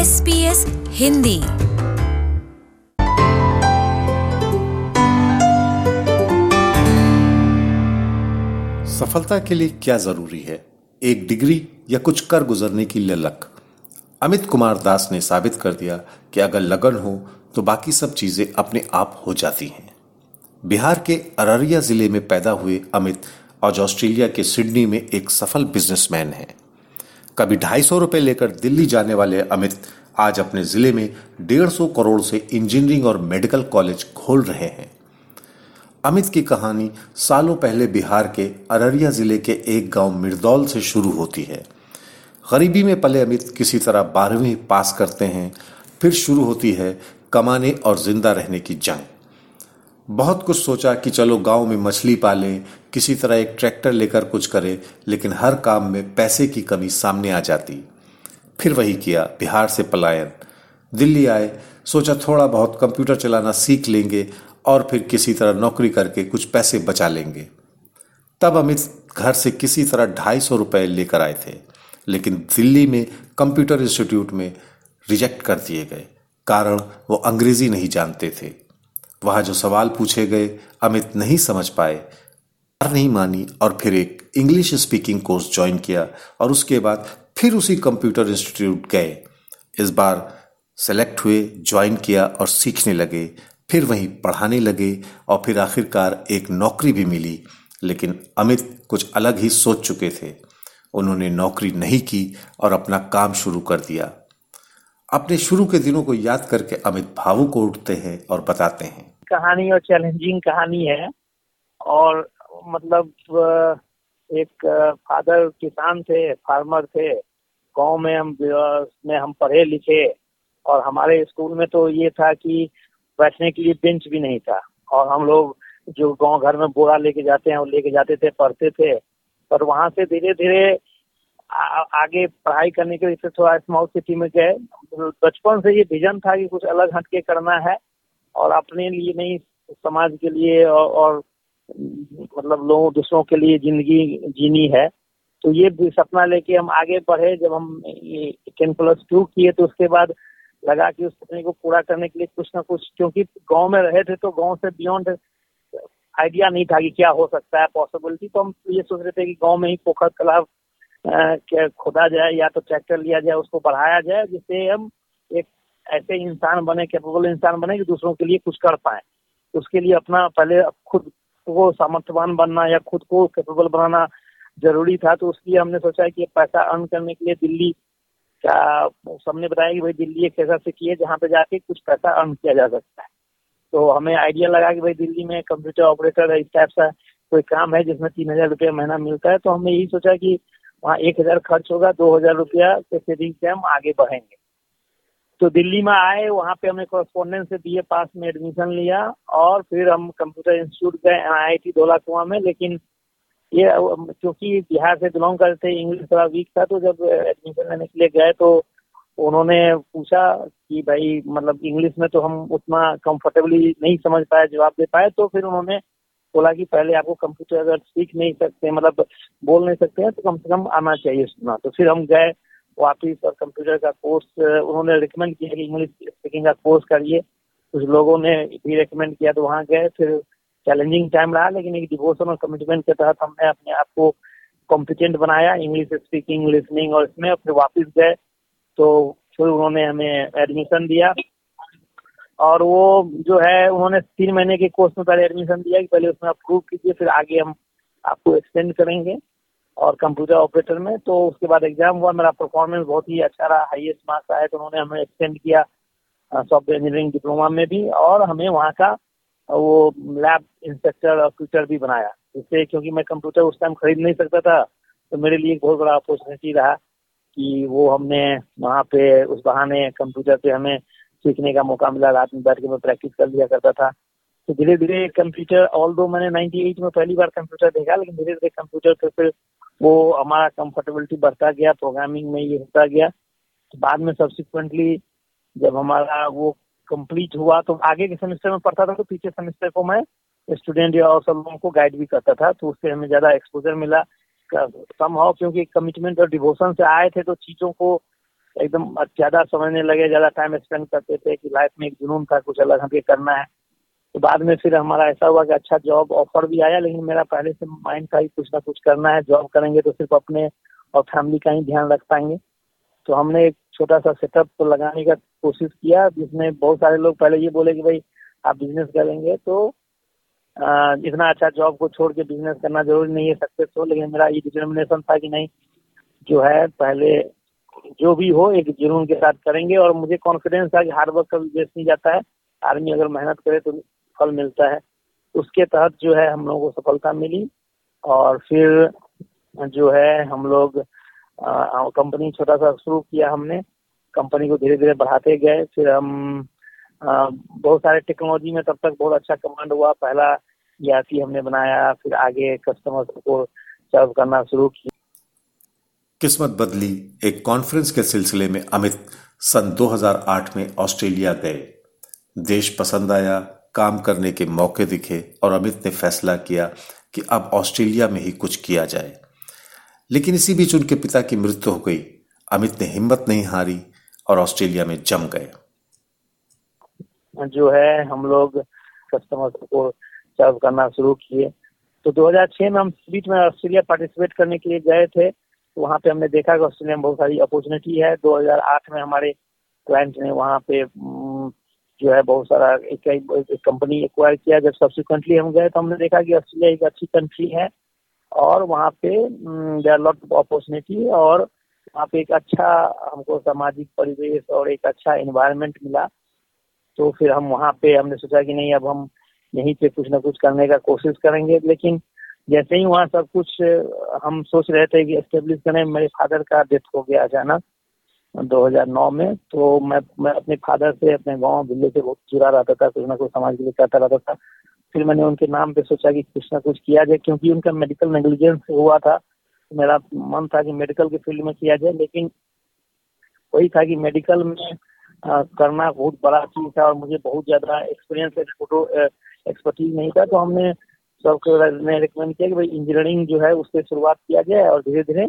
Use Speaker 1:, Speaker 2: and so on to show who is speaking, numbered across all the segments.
Speaker 1: SBS Hindi.
Speaker 2: सफलता के लिए क्या जरूरी है? एक डिग्री या कुछ कर गुजरने की ललक? अमित कुमार दास ने साबित कर दिया कि अगर लगन हो तो बाकी सब चीजें अपने आप हो जाती हैं। बिहार के अररिया जिले में पैदा हुए अमित आज ऑस्ट्रेलिया के सिडनी में एक सफल बिजनेसमैन हैं। कभी 250 रुपए लेकर दिल्ली जाने वाले अमित आज अपने जिले में 150 करोड़ से इंजीनियरिंग और मेडिकल कॉलेज खोल रहे हैं। अमित की कहानी सालों पहले बिहार के अररिया जिले के एक गांव मिर्दौल से शुरू होती है। गरीबी में पले अमित किसी तरह 12वीं पास करते हैं। फिर शुरू होती है कमाने और जिंदा रहने की जंग। बहुत कुछ सोचा कि चलो गांव में मछली पालें, किसी तरह एक ट्रैक्टर लेकर कुछ करें, लेकिन हर काम में पैसे की कमी सामने आ जाती। फिर वही किया, बिहार से पलायन। दिल्ली आए, सोचा थोड़ा बहुत कंप्यूटर चलाना सीख लेंगे और फिर किसी तरह नौकरी करके कुछ पैसे बचा लेंगे। तब अमित घर से किसी तरह 250 रुपए लेकर आए थे, लेकिन दिल्ली में कंप्यूटर इंस्टीट्यूट में रिजेक्ट कर दिए गए। कारण वो अंग्रेजी नहीं जानते थे। वहां जो सवाल पूछे गए अमित नहीं समझ पाए, हार नहीं मानी और फिर एक इंग्लिश स्पीकिंग कोर्स ज्वाइन किया और उसके बाद फिर उसी कंप्यूटर इंस्टीट्यूट गए। इस बार सेलेक्ट हुए, ज्वाइन किया और सीखने लगे। फिर वहीं पढ़ाने लगे और फिर आखिरकार एक नौकरी भी मिली। लेकिन अमित कुछ अलग ही सोच चुके थे। उन्होंने नौकरी नहीं की और अपना काम शुरू कर दिया। अपने शुरू के दिनों को याद करके अमित भावुक हो उठते हैं और बताते हैं।
Speaker 3: कहानी और चैलेंजिंग कहानी है। और मतलब एक फादर किसान थे, फार्मर थे। गांव में हम पढ़े लिखे और हमारे स्कूल में तो ये था कि बैठने के लिए बेंच भी नहीं था। और हम लोग जो गांव घर में बोरा लेके जाते हैं वो लेके जाते थे, पढ़ते थे। पर वहां से धीरे धीरे आगे पढ़ाई करने के लिए थोड़ा स्मॉल सिटी में गए। बचपन से ये विजन था कि कुछ अलग हटके करना है और अपने लिए नहीं, समाज के लिए और मतलब लोगों दूसरों के लिए जिंदगी जीनी है। तो ये भी सपना लेके हम आगे बढ़े। जब हम 10+2 किए तो उसके बाद लगा कि उस सपने को पूरा करने के लिए कुछ ना कुछ, क्योंकि गांव में रहे थे तो गांव से बियॉन्ड आइडिया नहीं था कि क्या हो सकता है पॉसिबिलिटी। तो हम ये सोच रहे थे कि गांव में ही पोखर तालाब खोदा जाए या तो ट्रैक्टर लिया जाए, उसको बढ़ाया जाए, जिससे हम एक ऐसे इंसान बने, कैपेबल इंसान बने कि दूसरों के लिए कुछ कर पाए। उसके लिए अपना पहले खुद को सामर्थ्यवान बनना या खुद को कैपेबल बनाना जरूरी था। तो उसलिए हमने सोचा कि पैसा अर्न करने के लिए दिल्ली का, सबने बताया कि भाई दिल्ली एक ऐसा सिटी है जहाँ पे जाके कुछ पैसा अर्न किया जा सकता है। तो हमें आइडिया लगा कि भाई दिल्ली में कंप्यूटर ऑपरेटर इस टाइप का कोई काम है जिसमें 3000 रुपया महीना मिलता है। तो हमने यही सोचा कि वहाँ 1000 खर्च होगा, 2000 रुपया से सेविंग से हम आगे बढ़ेंगे। तो दिल्ली में आए, वहाँ पे हमने कॉरेस्पॉन्डेंस से BA पास में एडमिशन लिया और फिर हम कंप्यूटर इंस्टीट्यूट गए IIT धौला कुआं में। लेकिन ये क्योंकि बिहार से बिलोंग करते, इंग्लिश थोड़ा वीक था, तो जब एडमिशन लेने के लिए गए तो उन्होंने पूछा कि भाई मतलब इंग्लिश में तो हम उतना कंफर्टेबली नहीं समझ पाए, जवाब दे पाए। तो फिर उन्होंने बोला कि पहले आपको कंप्यूटर अगर सीख नहीं सकते, मतलब बोल नहीं सकते हैं, तो कम से कम आना चाहिए सुना। तो फिर हम गए वापिस और कंप्यूटर का कोर्स उन्होंने रिकमेंड किया कि इंग्लिश स्पीकिंग का कोर्स करिए। कुछ लोगों ने भी रिकमेंड किया तो वहाँ गए। फिर चैलेंजिंग टाइम रहा, लेकिन एक डिवोशन और कमिटमेंट के तहत हमने अपने आप को कॉम्पिटेंट बनाया इंग्लिश स्पीकिंग, लिसनिंग और इसमें। फिर वापस गए तो फिर उन्होंने हमें एडमिशन दिया और वो जो है उन्होंने 3 महीने के कोर्स में पहले एडमिशन दिया कि पहले उसमें आप प्रूव कीजिए, फिर आगे हम आपको एक्सटेंड करेंगे और कंप्यूटर ऑपरेटर में। तो उसके बाद एग्जाम हुआ, मेरा परफॉर्मेंस बहुत ही अच्छा रहा, हाईएस्ट मार्क्स आए, तो उन्होंने हमें एक्सटेंड किया सॉफ्टवेयर इंजीनियरिंग डिप्लोमा में भी और हमें वहाँ का वो लैब इंस्पेक्टर और ट्यूटर भी बनाया। इससे क्योंकि मैं कंप्यूटर उस टाइम खरीद नहीं सकता था, तो मेरे लिए एक बहुत बड़ा अपॉर्चुनिटी रहा कि वो हमने वहाँ पे उस बहाने कंप्यूटर पे हमें सीखने का मौका मिला। रात में बैठ के मैं प्रैक्टिस कर लिया करता था। तो धीरे धीरे कंप्यूटर, ऑल्दो मैंने 98 में पहली बार कंप्यूटर देखा, लेकिन धीरे धीरे कंप्यूटर पे फिर वो हमारा कंफर्टेबिलिटी बढ़ता गया, प्रोग्रामिंग में ये होता गया। तो बाद में सब्सिक्वेंटली जब हमारा वो कंप्लीट हुआ तो आगे के सेमेस्टर में पढ़ता था, तो पीछे सेमेस्टर को मैं स्टूडेंट या और सब लोगों को गाइड भी करता था। तो उससे हमें ज्यादा एक्सपोजर मिला समहाउ, क्योंकि कमिटमेंट और डिवोशन से आए थे तो चीजों को एकदम ज्यादा समझने लगे, ज्यादा टाइम स्पेंड करते थे कि लाइफ में एक जुनून था कुछ अलग हमें करना है। तो बाद में फिर हमारा ऐसा हुआ कि अच्छा जॉब ऑफर भी आया, लेकिन मेरा पहले से माइंड था कि कुछ ना कुछ करना है, जॉब करेंगे तो सिर्फ अपने और फैमिली का ही ध्यान रख पाएंगे। तो हमने एक छोटा सा सेटअप तो लगाने का कोशिश किया, जिसमें बहुत सारे लोग पहले ये बोले कि भाई आप बिजनेस करेंगे तो इतना अच्छा जॉब को छोड़ के बिजनेस करना जरूरी नहीं है सक्सेस हो, लेकिन मेरा ये डिटर्मिनेशन था कि नहीं, जो है पहले जो भी हो एक जुनून के साथ करेंगे। और मुझे कॉन्फिडेंस था कि हार्ड वर्क कभी वेस्ट नहीं जाता है, आदमी अगर मेहनत करे तो फल मिलता है। उसके तहत जो है हम लोगों को सफलता मिली, और फिर जो है हम लोग कंपनी छोटा सा शुरू किया हमने, कंपनी को धीरे धीरे बढ़ाते गए। फिर हम बहुत सारे टेक्नोलॉजी में तब तक बहुत अच्छा कमांड हुआ, पहला ERP हमने बनाया, फिर आगे कस्टमर को सर्व करना शुरू किया।
Speaker 2: किस्मत बदली एक कॉन्फ्रेंस के सिलसिले में अमित सन 2008 में ऑस्ट्रेलिया गए। देश पसंद आया, काम करने के मौके दिखे और अमित ने फैसला किया कि अब ऑस्ट्रेलिया में ही कुछ किया जाए। लेकिन इसी बीच उनके पिता की मृत्यु हो गई। अमित ने हिम्मत नहीं हारी और ऑस्ट्रेलिया में जम गए।
Speaker 3: जो है हम लोग कस्टमर को सर्व करना शुरू किए। तो 2006 में हम बीच में ऑस्ट्रेलिया पार्टिसिपेट करने के लिए गए थे, तो वहाँ पे हमने देखा कि ऑस्ट्रेलिया में बहुत सारी अपॉर्चुनिटी है। 2008 में हमारे क्लाइंट ने वहाँ पे जो है बहुत सारा एक कंपनी एक्वायर किया। जब सब्सिक्वेंटली हम गए तो हमने देखा कि ऑस्ट्रेलिया एक अच्छी कंट्री है और वहाँ पे there are lot of opportunity, और वहाँ पे एक अच्छा हमको सामाजिक परिवेश और एक अच्छा एनवायरनमेंट मिला। तो फिर हम वहाँ पे हमने सोचा कि नहीं, अब हम यहीं पे कुछ ना कुछ करने का कोशिश करेंगे। लेकिन जैसे ही वहाँ सब कुछ हम सोच रहे थे कि एस्टेब्लिश करें, मेरे फादर का डेथ हो गया अचानक 2009 में। तो मैं अपने फादर से अपने गांव दिल्ली से बहुत जुड़ा रहता था, कुछ ना कुछ समाज के लिए करता रहता था। फिर मैंने उनके नाम पे सोचा कि कुछ ना कुछ किया जाए, क्योंकि उनका मेडिकल नेग्लिजेंस हुआ था। मेरा मन था कि मेडिकल के फील्ड में किया जाए, लेकिन वही था कि मेडिकल में करना बहुत बड़ा चीज था और मुझे बहुत ज्यादा एक्सपर्टीज नहीं था। तो हमने सबको रिकमेंड किया कि भाई इंजीनियरिंग जो है उससे शुरुआत किया जाए और धीरे धीरे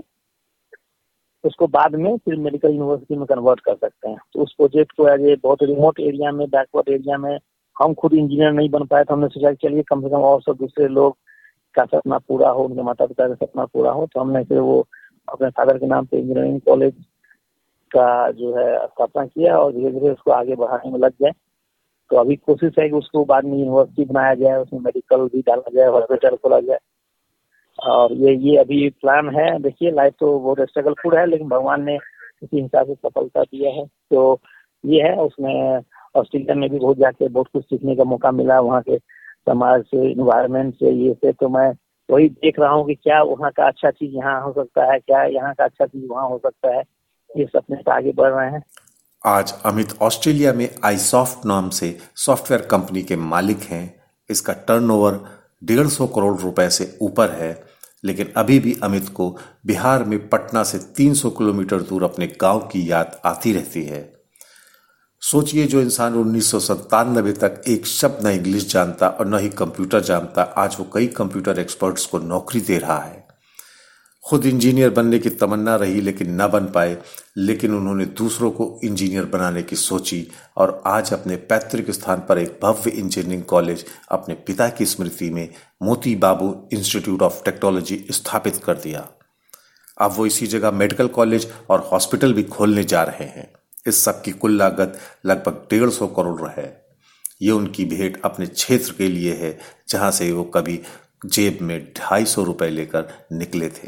Speaker 3: उसको बाद में फिर मेडिकल यूनिवर्सिटी में कन्वर्ट कर सकते हैं। तो उस प्रोजेक्ट को एज ए बहुत रिमोट एरिया में, बैकवर्ड एरिया में, हम खुद इंजीनियर नहीं बन पाए, तो हमने सोचा कि चलिए कम से कम और सब दूसरे लोग का सपना पूरा हो, उनके माता पिता का सपना पूरा हो। तो हमने फिर वो अपने फादर के नाम पे इंजीनियरिंग कॉलेज का जो है स्थापना किया और धीरे धीरे उसको आगे बढ़ाने में लग गए। तो अभी कोशिश है कि उसको बाद में यूनिवर्सिटी बनाया जाए, उसमें मेडिकल भी डाला जाए, हॉस्पिटल खोला जाए, और ये अभी प्लान है। देखिए लाइफ तो बहुत स्ट्रगलफुल है, लेकिन भगवान ने उसी हिसाब से सफलता दिया है। तो ये है, उसमें ऑस्ट्रेलिया में भी बहुत जाके बहुत कुछ सीखने का मौका मिला, वहाँ के समाज से, इन्वायरमेंट से, ये से। तो मैं वही देख रहा हूँ कि क्या वहाँ का अच्छा चीज यहाँ हो सकता है, क्या यहाँ का अच्छा चीज वहाँ हो सकता है। ये सपने से आगे बढ़ रहे हैं।
Speaker 2: आज अमित ऑस्ट्रेलिया में आईसॉफ्ट नाम से सॉफ्टवेयर कंपनी के मालिक हैं। इसका टर्नओवर 150 करोड़ रुपए से ऊपर है। लेकिन अभी भी अमित को बिहार में पटना से 300 किलोमीटर दूर अपने गांव की याद आती रहती है। सोचिए, जो इंसान 1997 तक एक शब्द न इंग्लिश जानता और न ही कंप्यूटर जानता, आज वो कई कंप्यूटर एक्सपर्ट्स को नौकरी दे रहा है। खुद इंजीनियर बनने की तमन्ना रही लेकिन न बन पाए, लेकिन उन्होंने दूसरों को इंजीनियर बनाने की सोची और आज अपने पैतृक स्थान पर एक भव्य इंजीनियरिंग कॉलेज अपने पिता की स्मृति में मोती बाबू इंस्टीट्यूट ऑफ टेक्नोलॉजी स्थापित कर दिया। अब वो इसी जगह मेडिकल कॉलेज और हॉस्पिटल भी खोलने जा रहे हैं। इस सब की कुल लागत लगभग 150 करोड़ है। ये उनकी भेंट अपने क्षेत्र के लिए है, जहां से वो कभी जेब में 250 रुपए लेकर निकले थे।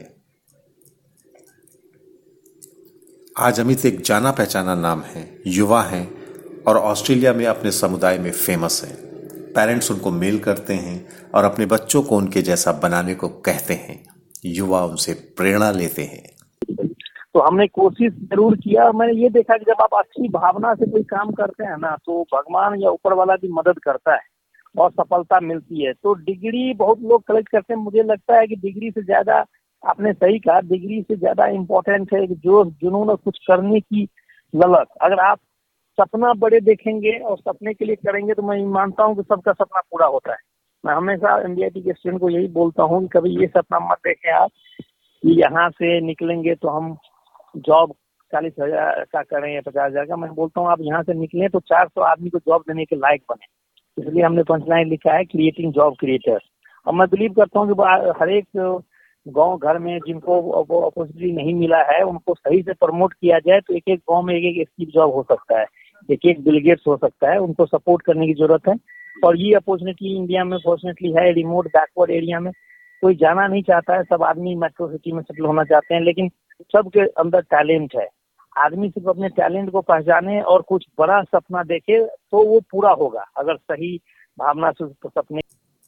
Speaker 2: आज अमित एक जाना पहचाना नाम है, युवा हैं और ऑस्ट्रेलिया में अपने समुदाय में फेमस हैं। पेरेंट्स उनको मेल करते हैं और अपने बच्चों को उनके जैसा बनाने को कहते हैं। युवा उनसे प्रेरणा लेते हैं।
Speaker 3: तो हमने कोशिश जरूर किया। मैंने ये देखा कि जब आप अच्छी भावना से कोई काम करते हैं ना, तो भगवान या ऊपर वाला भी मदद करता है और सफलता मिलती है। तो डिग्री बहुत लोग कलेक्ट करते हैं, मुझे लगता है कि डिग्री से ज्यादा, आपने सही कहा, डिग्री से ज्यादा इम्पोर्टेंट है जो जुनून और कुछ करने की ललक। अगर आप सपना बड़े देखेंगे और सपने के लिए करेंगे तो मैं मानता हूँ कि सबका सपना पूरा होता है। मैं हमेशा MBIT के स्टूडेंट को यही बोलता हूँ कि कभी ये सपना मत देखें आप कि यहाँ से निकलेंगे तो हम जॉब 40,000 का करें या 50,000 का, मैं बोलता हूँ आप यहाँ से निकलें तो 400 आदमी को जॉब देने के लायक बने। इसलिए हमने पंचलाइन लिखा है क्रिएटिंग जॉब क्रिएटर्स। और मैं बिलीव करता हूँ कि हर एक गांव घर में जिनको अपॉर्चुनिटी नहीं मिला है उनको सही से प्रमोट किया जाए तो एक एक गांव में एक एक स्टीव जॉब हो सकता है, एक एक बिल गेट्स हो सकता है। उनको सपोर्ट करने की जरूरत है। और ये अपॉर्चुनिटी इंडिया में फॉर्चुनेटली है। रिमोट बैकवर्ड एरिया में कोई जाना नहीं चाहता है, सब आदमी मेट्रो सिटी में सेटल होना चाहते हैं, लेकिन सबके अंदर टैलेंट है। आदमी सिर्फ अपने टैलेंट को पहचाने और कुछ बड़ा सपना देखे तो वो पूरा होगा, अगर सही भावना से सपने।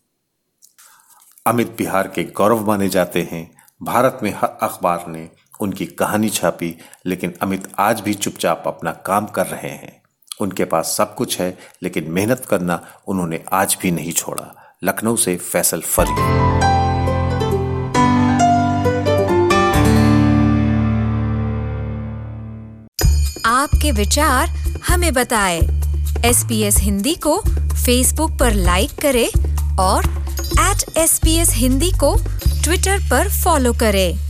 Speaker 2: अमित बिहार के गौरव माने जाते हैं। भारत में हर अखबार ने उनकी कहानी छापी, लेकिन अमित आज भी चुपचाप अपना काम कर रहे हैं। उनके पास सब कुछ है, लेकिन मेहनत करना उन्होंने आज भी नहीं छोड़ा। लखनऊ से फैसल फरीद।
Speaker 1: आपके विचार हमें बताएं। SBS हिंदी को फेसबुक पर लाइक करें और @SBS हिंदी को ट्विटर पर फॉलो करें।